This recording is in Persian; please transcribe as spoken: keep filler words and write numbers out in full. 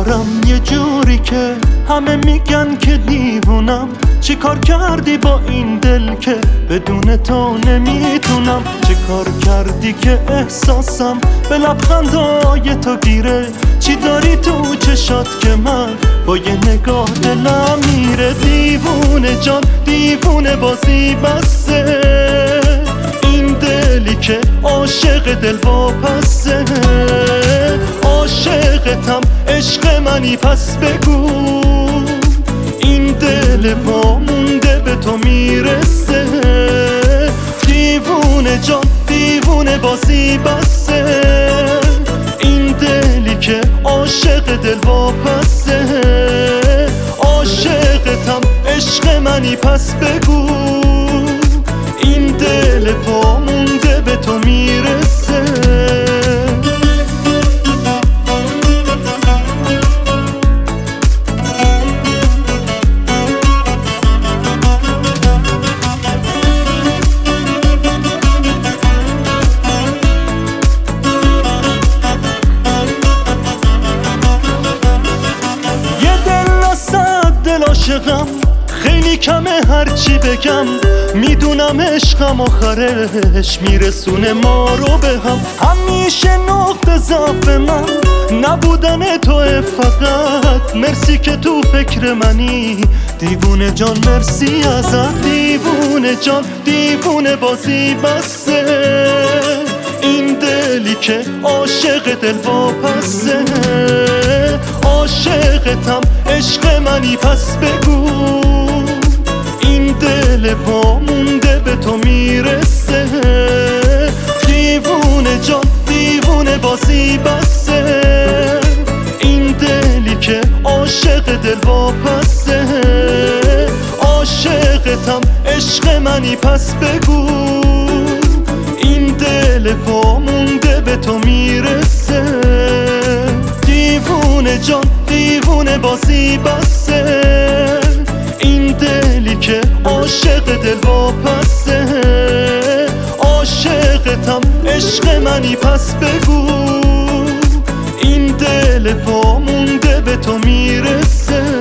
دارم یه جوری که همه میگن که دیوونم. چی کار کردی با این دل که بدون تو نمیتونم؟ چی کار کردی که احساسم به لبخندای تو گیره؟ چی داری تو چشات که من با یه نگاه دلم میره؟ دیوونه جان دیوونه بازی بسته، این دلی که عاشق دل واپسه. عاشقتم عشق منی پس بگو، این دل ما مونده به تو میرسه. دیوونه جان دیوونه بازی بسته، این دلی که عاشق دل واپسه. عاشقتم عشق منی پس بگو، این دل ما مونده به تو میرسه. عاشقم خیلی کمه هرچی بگم، میدونم عشقم آخرش میرسونه ما رو به هم. همیشه نقطه ضعف من نبودن توه، فقط مرسی که تو فکر منی. دیوونه جان مرسی ازت، دیوونه جان دیوونه بازی بسته، این دلی که عاشق دل واپسه. عاشقتم عشق منی پس بگو، این دل ما مونده به تو میرسه. دیوونه جان دیوونه بازی بسته، این دلی که عاشق دل واپسه. عاشقتم عشق منی پس بگو، این دل ما مونده به تو میرسه. دیوونه جان دیوونه بازی بسته، این دلی که عاشق دل واپسه. عاشقتم عشق منی پس بگو، این دل ما مونده به تو میرسه.